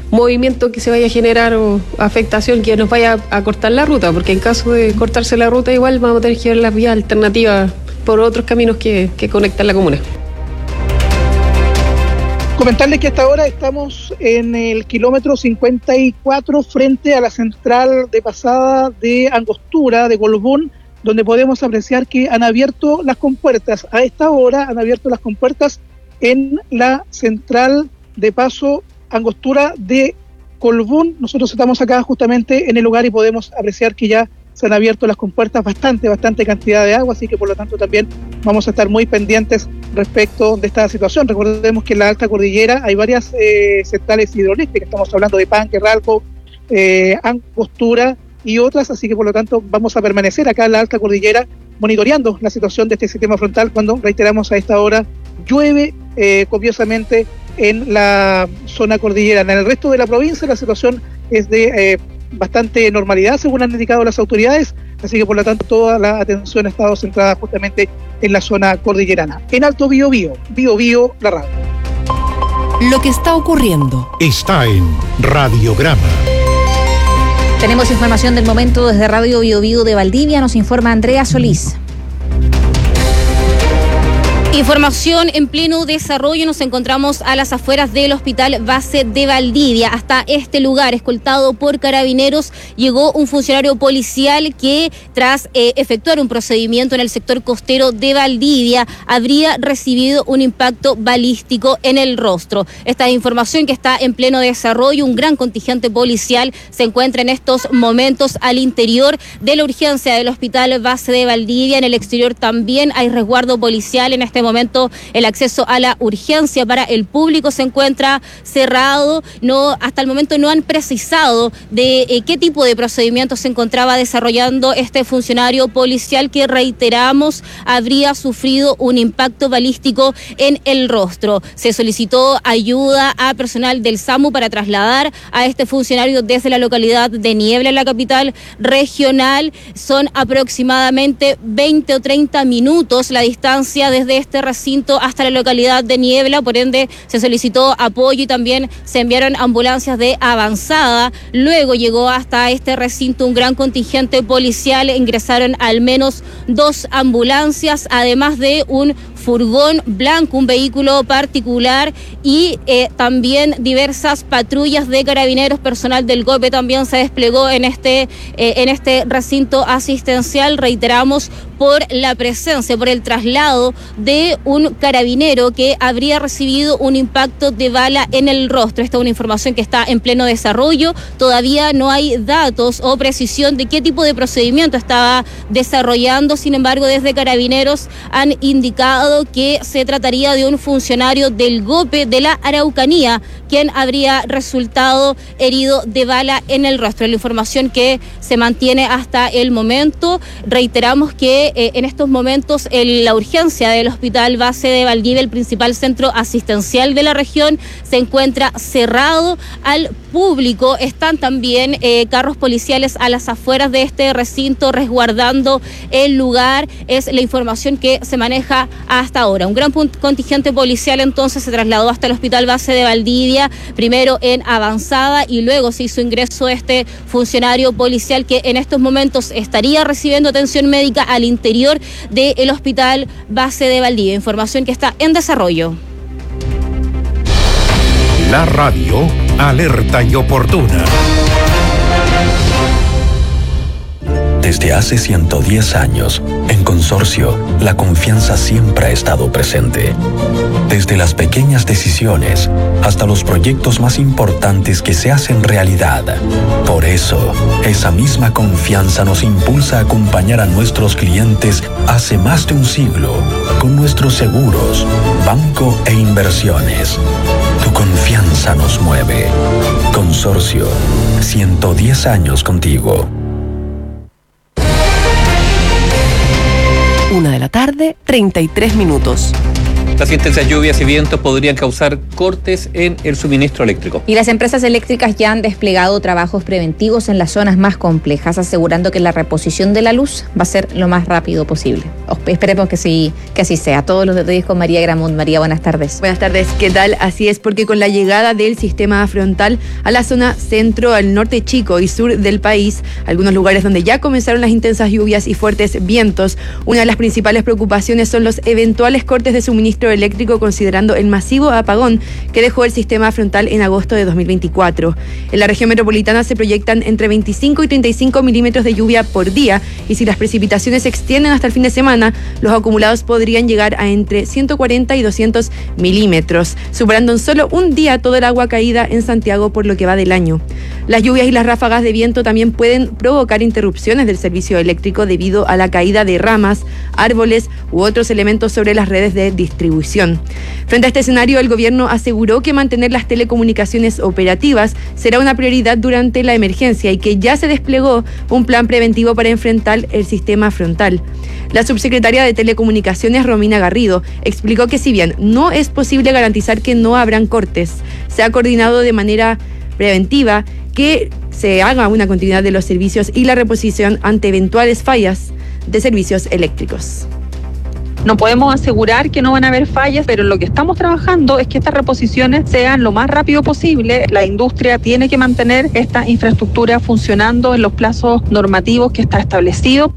movimiento que se vaya a generar o afectación que nos vaya a cortar la ruta, porque en caso de cortarse la ruta igual vamos a tener que ver las vías alternativas por otros caminos que conectan la comuna. Comentarles que hasta ahora estamos en el kilómetro 54 frente a la central de pasada de Angostura, de Colbún, donde podemos apreciar que han abierto las compuertas. A esta hora han abierto las compuertas en la central de paso Angostura de Colbún. Nosotros estamos acá justamente en el lugar y podemos apreciar que ya se han abierto las compuertas, bastante cantidad de agua, así que por lo tanto también vamos a estar muy pendientes respecto de esta situación. Recordemos que en la alta cordillera hay varias centrales hidroeléctricas, estamos hablando de Panque, Ralco, Angostura y otras, así que por lo tanto vamos a permanecer acá en la alta cordillera monitoreando la situación de este sistema frontal cuando, reiteramos, a esta hora llueve copiosamente en la zona cordillera. En el resto de la provincia la situación es de bastante normalidad, según han indicado las autoridades, así que por lo tanto toda la atención ha estado centrada justamente en la zona cordillerana. En Alto Biobío, la radio. Lo que está ocurriendo está en Radiograma. Tenemos información del momento desde Radio Biobío de Valdivia, nos informa Andrea Solís. Información en pleno desarrollo, nos encontramos a las afueras del Hospital Base de Valdivia. Hasta este lugar, escoltado por carabineros, llegó un funcionario policial que, tras efectuar un procedimiento en el sector costero de Valdivia, habría recibido un impacto balístico en el rostro. Esta información que está en pleno desarrollo, un gran contingente policial se encuentra en estos momentos al interior de la urgencia del Hospital Base de Valdivia. En el exterior también hay resguardo policial. En este momento el acceso a la urgencia para el público se encuentra cerrado. Hasta el momento no han precisado de qué tipo de procedimiento se encontraba desarrollando este funcionario policial que, reiteramos, habría sufrido un impacto balístico en el rostro. Se solicitó ayuda a personal del SAMU para trasladar a este funcionario desde la localidad de Niebla, en la capital regional. Son aproximadamente 20 o 30 minutos la distancia desde este recinto hasta la localidad de Niebla, por ende se solicitó apoyo y también se enviaron ambulancias de avanzada. Luego llegó hasta este recinto un gran contingente policial, ingresaron al menos 2 ambulancias, además de un furgón blanco, un vehículo particular y también diversas patrullas de carabineros. Personal del GOPE también se desplegó en este recinto asistencial, reiteramos, por la presencia, por el traslado de un carabinero que habría recibido un impacto de bala en el rostro. Esta es una información que está en pleno desarrollo. Todavía no hay datos o precisión de qué tipo de procedimiento estaba desarrollando. Sin embargo, desde carabineros han indicado que se trataría de un funcionario del GOPE de la Araucanía, quien habría resultado herido de bala en el rostro. La información que se mantiene hasta el momento. Reiteramos que en estos momentos la urgencia del Hospital Base de Valdivia, el principal centro asistencial de la región, se encuentra cerrado al público. Están también carros policiales a las afueras de este recinto resguardando el lugar. Es la información que se maneja hasta ahora. Un gran contingente policial entonces se trasladó hasta el Hospital Base de Valdivia, primero en avanzada y luego se hizo ingreso este funcionario policial que en estos momentos estaría recibiendo atención médica al interior del Hospital Base de Valdivia. Información que está en desarrollo. La radio alerta y oportuna. Desde hace 110 años, en Consorcio, la confianza siempre ha estado presente. Desde las pequeñas decisiones hasta los proyectos más importantes que se hacen realidad. Por eso, esa misma confianza nos impulsa a acompañar a nuestros clientes hace más de un siglo con nuestros seguros, banco e inversiones. Tu confianza nos mueve. Consorcio, 110 años contigo. 1 de la tarde, 33 minutos. Las intensas lluvias y vientos podrían causar cortes en el suministro eléctrico. Y las empresas eléctricas ya han desplegado trabajos preventivos en las zonas más complejas, asegurando que la reposición de la luz va a ser lo más rápido posible. Esperemos que sí, que así sea. Todos los detalles con María Gramont. María, buenas tardes. Buenas tardes, ¿qué tal? Así es, porque con la llegada del sistema frontal a la zona centro, al norte chico y sur del país, algunos lugares donde ya comenzaron las intensas lluvias y fuertes vientos, una de las principales preocupaciones son los eventuales cortes de suministro eléctrico, considerando el masivo apagón que dejó el sistema frontal en agosto de 2024. En la región metropolitana se proyectan entre 25 y 35 milímetros de lluvia por día, y si las precipitaciones se extienden hasta el fin de semana, los acumulados podrían llegar a entre 140 y 200 milímetros, superando en solo un día todo el agua caída en Santiago por lo que va del año. Las lluvias y las ráfagas de viento también pueden provocar interrupciones del servicio eléctrico debido a la caída de ramas, árboles u otros elementos sobre las redes de distribución. Frente a este escenario, el gobierno aseguró que mantener las telecomunicaciones operativas será una prioridad durante la emergencia y que ya se desplegó un plan preventivo para enfrentar el sistema frontal. La subsecretaria de Telecomunicaciones, Romina Garrido, explicó que si bien no es posible garantizar que no habrán cortes, se ha coordinado de manera preventiva que se haga una continuidad de los servicios y la reposición ante eventuales fallas de servicios eléctricos. No podemos asegurar que no van a haber fallas, pero lo que estamos trabajando es que estas reposiciones sean lo más rápido posible. La industria tiene que mantener esta infraestructura funcionando en los plazos normativos que está establecido.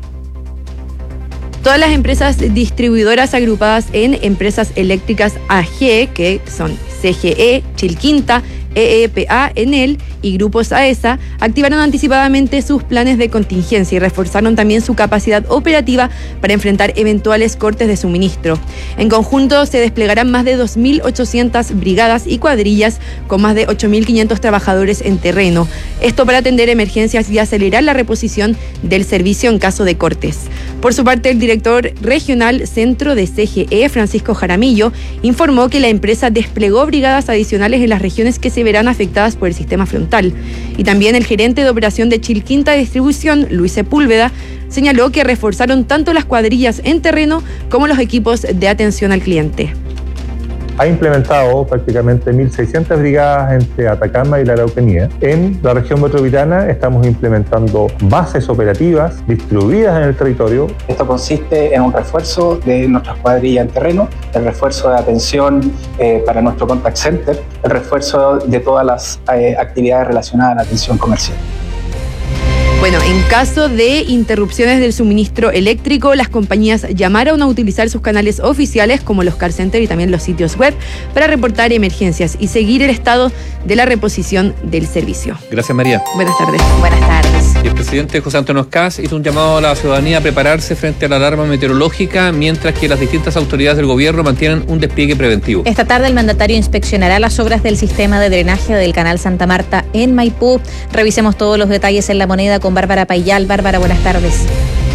Todas las empresas distribuidoras agrupadas en Empresas Eléctricas AG, que son CGE, Chilquinta, EEPA, Enel y Grupos AESA, activaron anticipadamente sus planes de contingencia y reforzaron también su capacidad operativa para enfrentar eventuales cortes de suministro. En conjunto se desplegarán más de 2.800 brigadas y cuadrillas con más de 8.500 trabajadores en terreno. Esto para atender emergencias y acelerar la reposición del servicio en caso de cortes. Por su parte, el director regional centro de CGE, Francisco Jaramillo, informó que la empresa desplegó brigadas adicionales en las regiones que se verán afectadas por el sistema frontal. Y también el gerente de operación de Chilquinta Distribución, Luis Sepúlveda, señaló que reforzaron tanto las cuadrillas en terreno como los equipos de atención al cliente. Ha implementado prácticamente 1.600 brigadas entre Atacama y la Araucanía. En la región metropolitana estamos implementando bases operativas distribuidas en el territorio. Esto consiste en un refuerzo de nuestras cuadrillas en terreno, el refuerzo de atención para nuestro contact center, el refuerzo de todas las actividades relacionadas a la atención comercial. Bueno, en caso de interrupciones del suministro eléctrico, las compañías llamaron a utilizar sus canales oficiales como los call centers y también los sitios web para reportar emergencias y seguir el estado de la reposición del servicio. Gracias, María. Buenas tardes. Buenas tardes. Y el presidente José Antonio Kast hizo un llamado a la ciudadanía a prepararse frente a la alarma meteorológica, mientras que las distintas autoridades del gobierno mantienen un despliegue preventivo. Esta tarde el mandatario inspeccionará las obras del sistema de drenaje del canal Santa Marta en Maipú. Revisemos todos los detalles en La Moneda con Bárbara Payal. Bárbara, buenas tardes.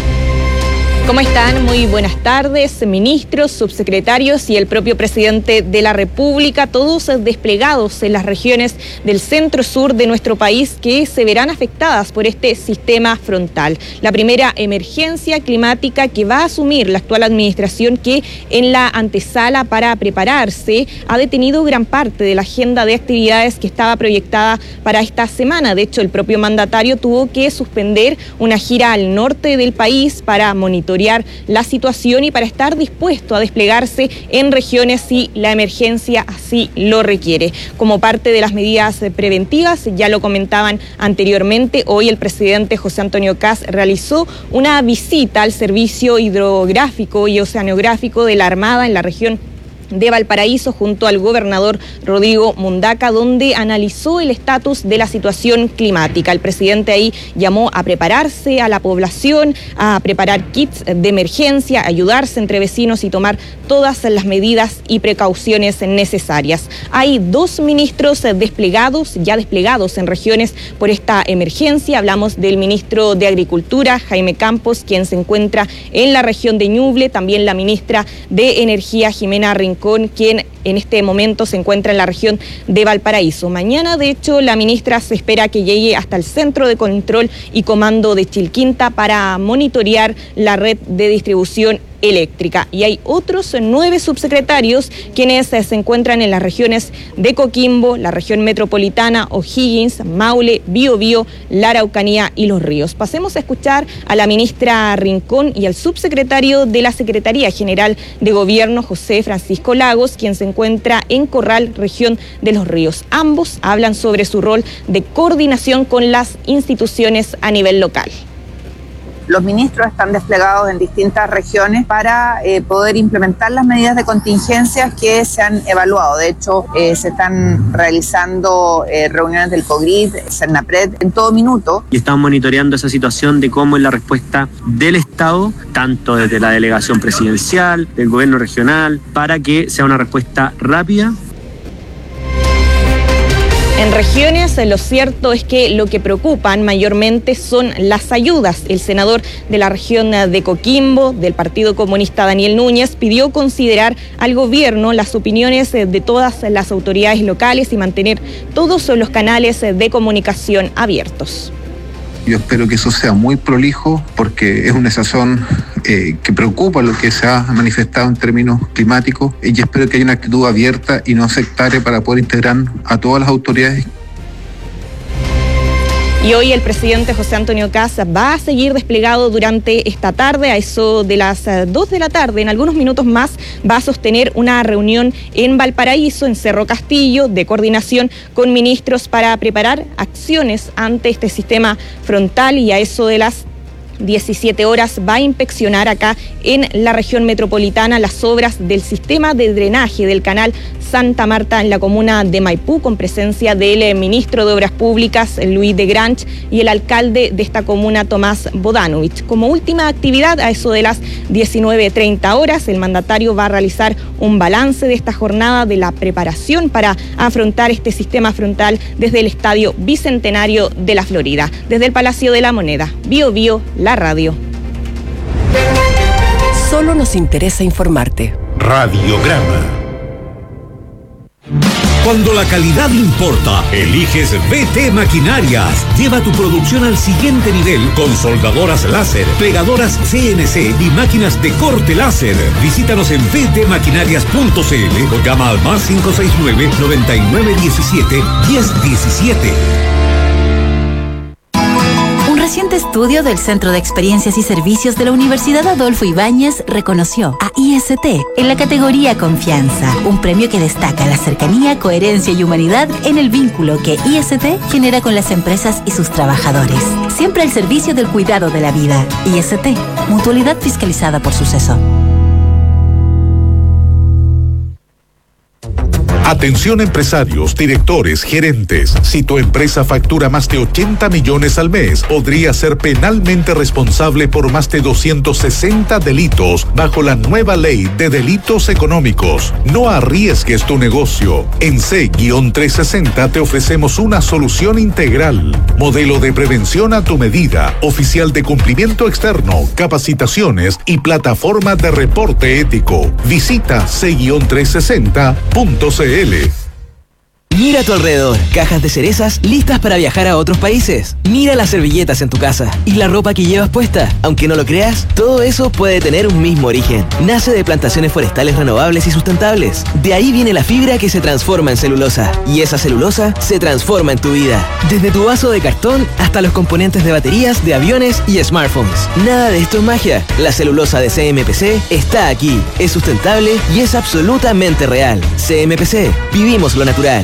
¿Cómo están? Muy buenas tardes, ministros, subsecretarios y el propio presidente de la República, todos desplegados en las regiones del centro-sur de nuestro país que se verán afectadas por este sistema frontal. La primera emergencia climática que va a asumir la actual administración, que en la antesala para prepararse ha detenido gran parte de la agenda de actividades que estaba proyectada para esta semana. De hecho, el propio mandatario tuvo que suspender una gira al norte del país para monitorear la situación y para estar dispuesto a desplegarse en regiones si la emergencia así lo requiere. Como parte de las medidas preventivas, ya lo comentaban anteriormente, hoy el presidente José Antonio Kast realizó una visita al servicio hidrográfico y oceanográfico de la Armada en la región de Valparaíso junto al gobernador Rodrigo Mundaca, donde analizó el estatus de la situación climática. El presidente ahí llamó a prepararse a la población, a preparar kits de emergencia, ayudarse entre vecinos y tomar todas las medidas y precauciones necesarias. Hay 2 ministros desplegados en regiones por esta emergencia. Hablamos del ministro de Agricultura, Jaime Campos, quien se encuentra en la región de Ñuble, también la ministra de Energía, Jimena Rincón, quien en este momento se encuentra en la región de Valparaíso. Mañana, de hecho, la ministra se espera que llegue hasta el Centro de Control y Comando de Chilquinta para monitorear la red de distribución eléctrica. Y hay otros 9 subsecretarios quienes se encuentran en las regiones de Coquimbo, la región metropolitana, O'Higgins, Maule, Biobío, la Araucanía y Los Ríos. Pasemos a escuchar a la ministra Rincón y al subsecretario de la Secretaría General de Gobierno, José Francisco Lagos, quien se encuentra en Corral, región de Los Ríos. Ambos hablan sobre su rol de coordinación con las instituciones a nivel local. Los ministros están desplegados en distintas regiones para poder implementar las medidas de contingencia que se han evaluado. De hecho, se están realizando reuniones del COGRID, CERNAPRED, en todo minuto. Y estamos monitoreando esa situación de cómo es la respuesta del Estado, tanto desde la delegación presidencial, del gobierno regional, para que sea una respuesta rápida. En regiones, lo cierto es que lo que preocupan mayormente son las ayudas. El senador de la región de Coquimbo, del Partido Comunista, Daniel Núñez, pidió considerar al gobierno las opiniones de todas las autoridades locales y mantener todos los canales de comunicación abiertos. Yo espero que eso sea muy prolijo porque es una situación que preocupa lo que se ha manifestado en términos climáticos y espero que haya una actitud abierta y no sectaria para poder integrar a todas las autoridades. Y hoy el presidente José Antonio Kast va a seguir desplegado durante esta tarde, a eso de las 2 de la tarde. En algunos minutos más va a sostener una reunión en Valparaíso, en Cerro Castillo, de coordinación con ministros para preparar acciones ante este sistema frontal, y a eso de las 17 horas va a inspeccionar acá en la región metropolitana las obras del sistema de drenaje del canal Santa Marta en la comuna de Maipú, con presencia del ministro de Obras Públicas, Luis de Granch, y el alcalde de esta comuna, Tomás Bodanovich. Como última actividad, a eso de las 19:30 horas, el mandatario va a realizar un balance de esta jornada de la preparación para afrontar este sistema frontal desde el Estadio Bicentenario de la Florida. Desde el Palacio de la Moneda, Biobío, la radio. Solo nos interesa informarte. Radiograma. Cuando la calidad importa, eliges BT Maquinarias. Lleva tu producción al siguiente nivel con soldadoras láser, pegadoras CNC y máquinas de corte láser. Visítanos en btmaquinarias.cl o llama al más 569-9917-1017. Un reciente estudio del Centro de Experiencias y Servicios de la Universidad Adolfo Ibáñez reconoció a IST en la categoría Confianza, un premio que destaca la cercanía, coherencia y humanidad en el vínculo que IST genera con las empresas y sus trabajadores. Siempre al servicio del cuidado de la vida. IST, mutualidad fiscalizada por Suceso. Atención empresarios, directores, gerentes. Si tu empresa factura más de 80 millones al mes, podría ser penalmente responsable por más de 260 delitos bajo la nueva ley de delitos económicos. No arriesgues tu negocio. En C-360 te ofrecemos una solución integral. Modelo de prevención a tu medida, oficial de cumplimiento externo, capacitaciones y plataforma de reporte ético. Visita C-360.cl. Mira a tu alrededor, cajas de cerezas listas para viajar a otros países. Mira las servilletas en tu casa y la ropa que llevas puesta. Aunque no lo creas, todo eso puede tener un mismo origen. Nace de plantaciones forestales renovables y sustentables. De ahí viene la fibra que se transforma en celulosa. Y esa celulosa se transforma en tu vida. Desde tu vaso de cartón hasta los componentes de baterías, de aviones y smartphones. Nada de esto es magia. La celulosa de CMPC está aquí. Es sustentable y es absolutamente real. CMPC. Vivimos lo natural.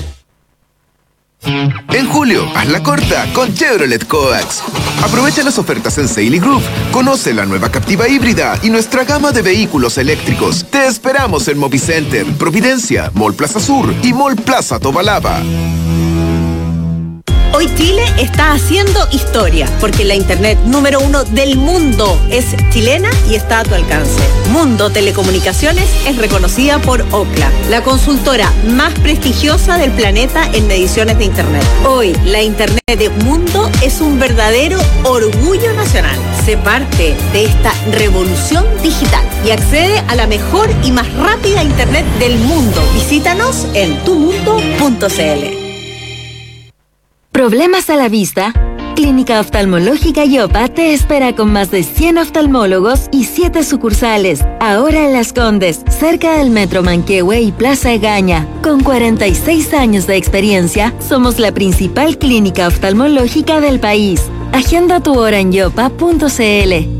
En julio, hazla corta con Chevrolet Coax. Aprovecha las ofertas en Saily Group. Conoce la nueva Captiva híbrida y nuestra gama de vehículos eléctricos. Te esperamos en Movicenter, Providencia, Mall Plaza Sur y Mall Plaza Tobalaba. Hoy Chile está haciendo historia, porque la internet número 1 del mundo es chilena y está a tu alcance. Mundo Telecomunicaciones es reconocida por Ookla, la consultora más prestigiosa del planeta en mediciones de internet. Hoy, la internet de Mundo es un verdadero orgullo nacional. Sé parte de esta revolución digital y accede a la mejor y más rápida internet del mundo. Visítanos en tumundo.cl. ¿Problemas a la vista? Clínica Oftalmológica Yopa te espera con más de 100 oftalmólogos y 7 sucursales. Ahora en Las Condes, cerca del Metro Manquehue y Plaza Egaña. Con 46 años de experiencia, somos la principal clínica oftalmológica del país. Agenda tu hora en yopa.cl.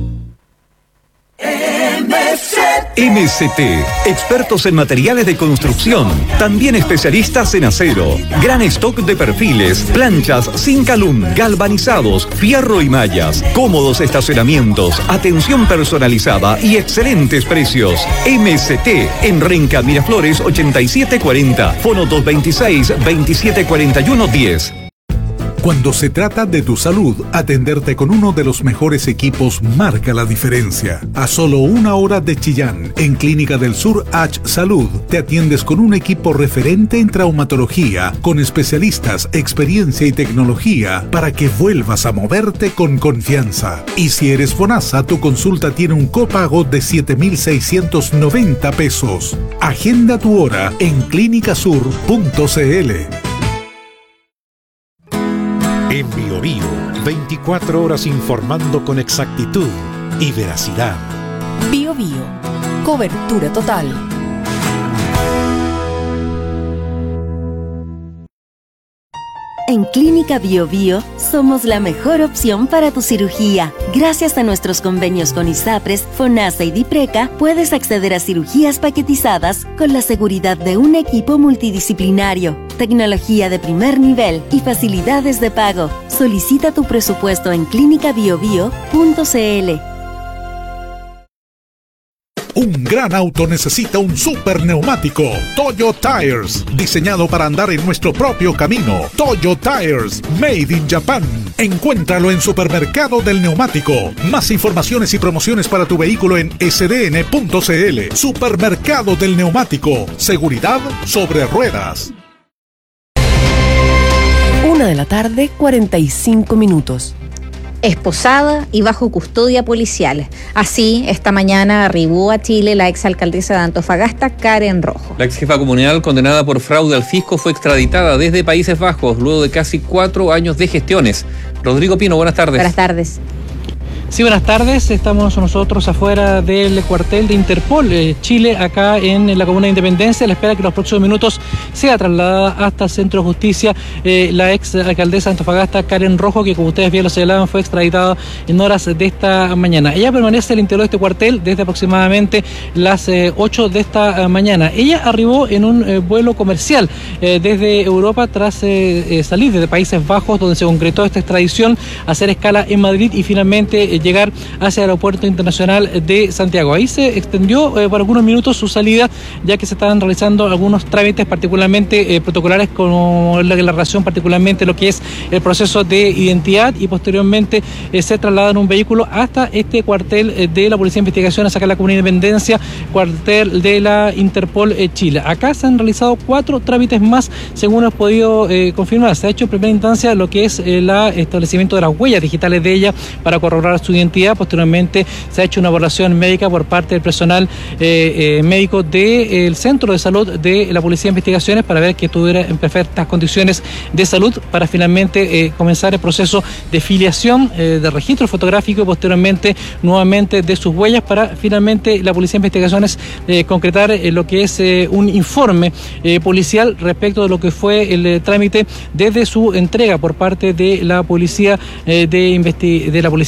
MCT, expertos en materiales de construcción, también especialistas en acero, gran stock de perfiles, planchas, Zincalum, galvanizados, fierro y mallas, cómodos estacionamientos, atención personalizada y excelentes precios. MCT, en Renca Miraflores 8740, fono 226-2741-10. Cuando se trata de tu salud, atenderte con uno de los mejores equipos marca la diferencia. A solo 1 hora de Chillán, en Clínica del Sur H Salud, te atiendes con un equipo referente en traumatología, con especialistas, experiencia y tecnología, para que vuelvas a moverte con confianza. Y si eres FONASA, tu consulta tiene un copago de 7,690 pesos. Agenda tu hora en clinicasur.cl. En Bio Bio, 24 horas informando con exactitud y veracidad. Bio Bio, cobertura total. En Clínica Bio Bio somos la mejor opción para tu cirugía. Gracias a nuestros convenios con ISAPRES, FONASA y DIPRECA, puedes acceder a cirugías paquetizadas con la seguridad de un equipo multidisciplinario, tecnología de primer nivel y facilidades de pago. Solicita tu presupuesto en clinicabiobio.cl. Un gran auto necesita un super neumático. Toyo Tires, diseñado para andar en nuestro propio camino. Toyo Tires, made in Japan. Encuéntralo en Supermercado del Neumático. Más informaciones y promociones para tu vehículo en sdn.cl. Supermercado del Neumático. Seguridad sobre ruedas. 1:45 p.m. Esposada y bajo custodia policial. Así, esta mañana arribó a Chile la exalcaldesa de Antofagasta, Karen Rojo. La ex jefa comunal, condenada por fraude al fisco, fue extraditada desde Países Bajos luego de casi 4 años de gestiones. Rodrigo Pino, buenas tardes. Buenas tardes. Sí, buenas tardes. Estamos nosotros afuera del cuartel de Interpol Chile, acá en la Comuna de Independencia. La espera que en los próximos minutos sea trasladada hasta el Centro de Justicia la ex alcaldesa de Antofagasta, Karen Rojo, que como ustedes bien lo señalaban, fue extraditada en horas de esta mañana. Ella permanece al interior de este cuartel desde aproximadamente las 8 de esta mañana. Ella arribó en un vuelo comercial desde Europa tras salir desde Países Bajos, donde se concretó esta extradición, hacer escala en Madrid y finalmente llegar hacia el Aeropuerto Internacional de Santiago. Ahí se extendió por algunos minutos su salida, ya que se estaban realizando algunos trámites particularmente protocolares, como la relación particularmente lo que es el proceso de identidad, y posteriormente se traslada en un vehículo hasta este cuartel de la Policía de Investigaciones acá en la Comuna de Independencia, cuartel de la Interpol Chile. Acá se han realizado 4 trámites más, según hemos podido confirmar. Se ha hecho en primera instancia lo que es el establecimiento de las huellas digitales de ella para corroborar su identidad. Posteriormente se ha hecho una evaluación médica por parte del personal médico del Centro de Salud de la Policía de Investigaciones para ver que estuviera en perfectas condiciones de salud, para finalmente comenzar el proceso de filiación, de registro fotográfico y posteriormente nuevamente de sus huellas, para finalmente la Policía de Investigaciones concretar lo que es un informe policial respecto de lo que fue el trámite desde su entrega por parte de la Policía de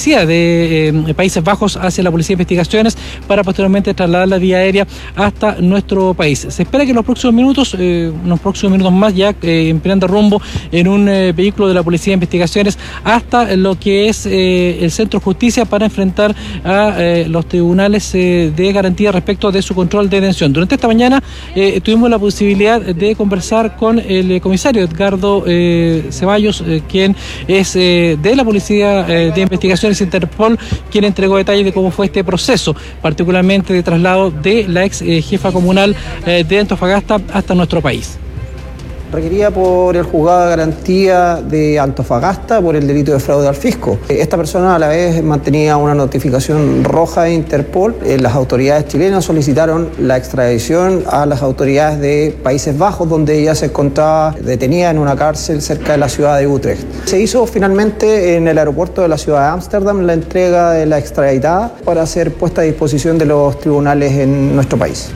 Países Bajos hacia la Policía de Investigaciones para posteriormente trasladar la vía aérea hasta nuestro país. Se espera que en los próximos minutos, más ya emprenda rumbo en un vehículo de la Policía de Investigaciones hasta lo que es el Centro de Justicia para enfrentar a los tribunales de garantía respecto de su control de detención. Durante esta mañana tuvimos la posibilidad de conversar con el comisario Edgardo Ceballos, quien es de la Policía de Investigaciones Interpol, quien entregó detalles de cómo fue este proceso, particularmente de traslado de la ex jefa comunal de Antofagasta hasta nuestro país. Requerida por el juzgado de garantía de Antofagasta por el delito de fraude al fisco. Esta persona a la vez mantenía una notificación roja de Interpol. Las autoridades chilenas solicitaron la extradición a las autoridades de Países Bajos, donde ella se encontraba detenida en una cárcel cerca de la ciudad de Utrecht. Se hizo finalmente en el aeropuerto de la ciudad de Ámsterdam la entrega de la extraditada para ser puesta a disposición de los tribunales en nuestro país.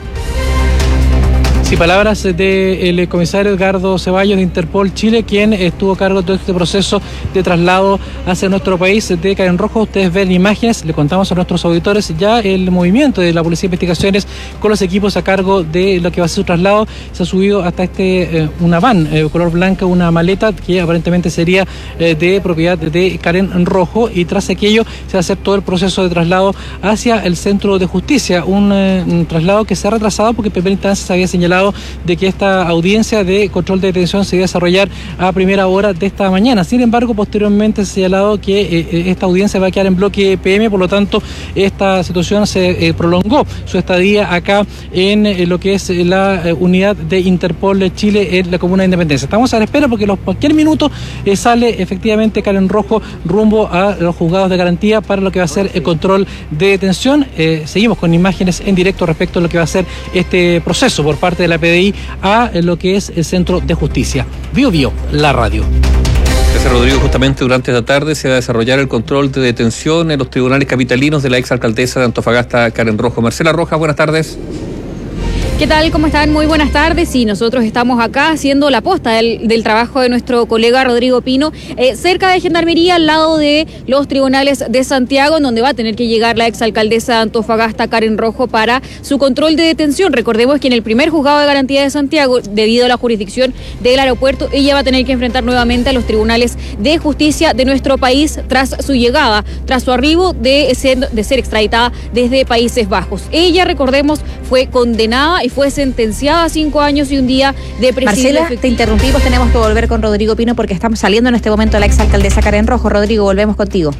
Sí, palabras del comisario Edgardo Ceballos de Interpol Chile, quien estuvo a cargo de todo este proceso de traslado hacia nuestro país de Karen Rojo. Ustedes ven imágenes, le contamos a nuestros auditores ya el movimiento de la Policía de Investigaciones con los equipos a cargo de lo que va a ser su traslado. Se ha subido hasta una van color blanca, una maleta que aparentemente sería de propiedad de Karen Rojo, y tras aquello se va a hacer todo el proceso de traslado hacia el Centro de Justicia, un traslado que se ha retrasado porque en primera instancia se había señalado de que esta audiencia de control de detención se iba a desarrollar a primera hora de esta mañana. Sin embargo, posteriormente se ha señalado que esta audiencia va a quedar en bloque PM, por lo tanto, esta situación se prolongó su estadía acá en lo que es la unidad de Interpol Chile en la Comuna de Independencia. Estamos a la espera porque en cualquier minuto sale efectivamente Karen Rojo rumbo a los juzgados de garantía para lo que va a ser el control de detención. Seguimos con imágenes en directo respecto a lo que va a ser este proceso por parte de la PDI a lo que es el Centro de Justicia. Bio, la radio. Gracias, Rodrigo. Justamente durante esta tarde se va a desarrollar el control de detención en los tribunales capitalinos de la exalcaldesa de Antofagasta, Karen Rojo. Marcela Rojas, buenas tardes. ¿Qué tal? ¿Cómo están? Muy buenas tardes. Y nosotros estamos acá haciendo la posta del trabajo de nuestro colega Rodrigo Pino, cerca de Gendarmería, al lado de los tribunales de Santiago, en donde va a tener que llegar la exalcaldesa de Antofagasta, Karen Rojo, para su control de detención. Recordemos que en el primer juzgado de garantía de Santiago, debido a la jurisdicción del aeropuerto, ella va a tener que enfrentar nuevamente a los tribunales de justicia de nuestro país tras su llegada, tras su arribo de ser extraditada desde Países Bajos. Ella, recordemos, fue condenada y fue sentenciada a 5 años y un día de prisión. Marcela, te interrumpimos, tenemos que volver con Rodrigo Pino porque estamos saliendo en este momento la exalcaldesa Karen Rojo. Rodrigo, volvemos contigo.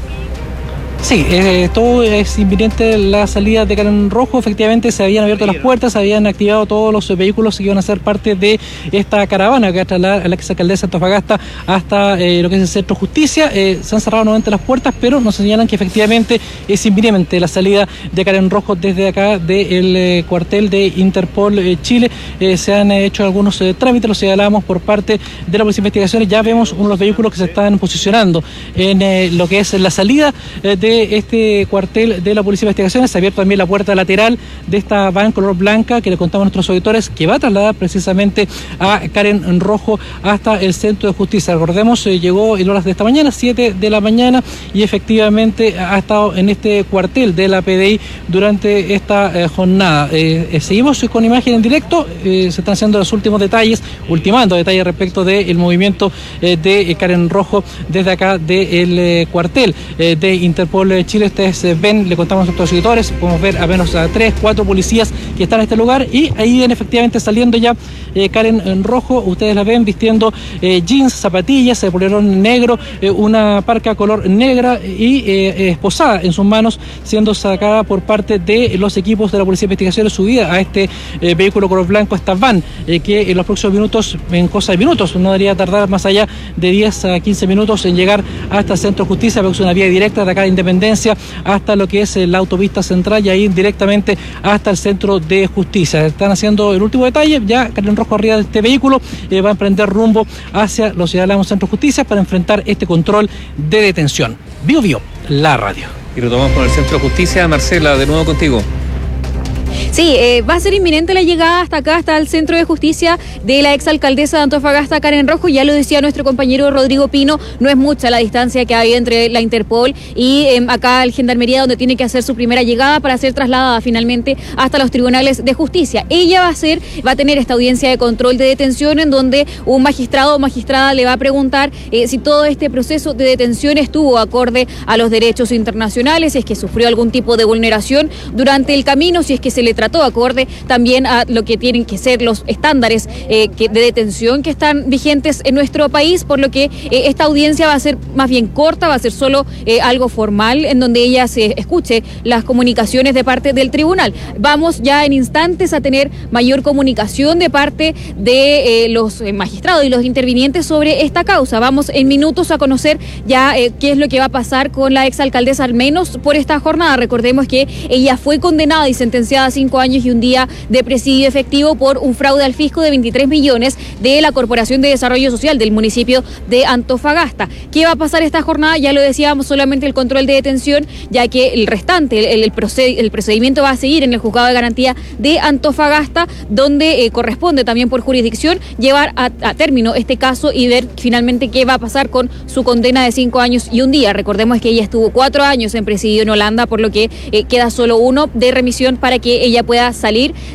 Sí, todo es inminente la salida de Karen Rojo. Efectivamente se habían abierto las puertas, se habían activado todos los vehículos que iban a ser parte de esta caravana que va a trasladar a la exalcaldesa de Antofagasta hasta lo que es el Centro de Justicia. Se han cerrado nuevamente las puertas, pero nos señalan que efectivamente es inminente la salida de Karen Rojo desde acá del cuartel de Interpol Chile. Se han hecho algunos trámites, los señalamos por parte de la Policía de Investigaciones. Ya vemos uno de los vehículos que se están posicionando en lo que es la salida de este cuartel de la Policía de Investigaciones. Se ha abierto también la puerta lateral de esta van color blanca que le contamos a nuestros auditores, que va a trasladar precisamente a Karen Rojo hasta el Centro de Justicia. Recordemos, llegó en horas de esta mañana, 7 de la mañana, y efectivamente ha estado en este cuartel de la PDI durante esta jornada. Seguimos con imagen en directo, se están haciendo los últimos detalles, ultimando detalles respecto del movimiento de Karen Rojo desde acá del cuartel de Interpol Chile. Ustedes ven, le contamos a nuestros auditores, podemos ver a menos a 3, 4 policías que están en este lugar, y ahí viene efectivamente saliendo ya Karen Rojo. Ustedes la ven vistiendo jeans, zapatillas, polerón negro, una parca color negra y esposada en sus manos, siendo sacada por parte de los equipos de la Policía de Investigaciones, subida a este vehículo color blanco, esta van, que en los próximos minutos, en cosa de minutos, no debería tardar más allá de 10 a 15 minutos en llegar hasta el Centro de Justicia, porque es una vía directa de acá de Independencia hasta lo que es la autopista central y ahí directamente hasta el Centro de Justicia. Están haciendo el último detalle, ya Karen Rojo arriba de este vehículo va a emprender rumbo hacia los ciudadanos Centro de Justicia para enfrentar este control de detención. Bio, la radio. Y retomamos con el Centro de Justicia. Marcela, de nuevo contigo. Sí, va a ser inminente la llegada hasta acá, hasta el Centro de Justicia de la exalcaldesa de Antofagasta, Karen Rojo. Ya lo decía nuestro compañero Rodrigo Pino, no es mucha la distancia que hay entre la Interpol y acá el Gendarmería, donde tiene que hacer su primera llegada para ser trasladada finalmente hasta los tribunales de justicia. Ella va a tener esta audiencia de control de detención en donde un magistrado o magistrada le va a preguntar si todo este proceso de detención estuvo acorde a los derechos internacionales, si es que sufrió algún tipo de vulneración durante el camino, si es que se le trató acorde también a lo que tienen que ser los estándares de detención que están vigentes en nuestro país, por lo que esta audiencia va a ser más bien corta, va a ser solo algo formal en donde ella se escuche las comunicaciones de parte del tribunal. Vamos ya en instantes a tener mayor comunicación de parte de los magistrados y los intervinientes sobre esta causa. Vamos en minutos a conocer ya qué es lo que va a pasar con la exalcaldesa, al menos por esta jornada. Recordemos que ella fue condenada y sentenciada a 5 años y un día de presidio efectivo por un fraude al fisco de 23 millones de la Corporación de Desarrollo Social del municipio de Antofagasta. ¿Qué va a pasar esta jornada? Ya lo decíamos, solamente el control de detención, ya que el restante, el procedimiento va a seguir en el Juzgado de Garantía de Antofagasta, donde corresponde también por jurisdicción llevar a término este caso y ver finalmente qué va a pasar con su condena de 5 años y un día. Recordemos que ella estuvo 4 años en presidio en Holanda, por lo que queda solo uno de remisión para que ella pueda salir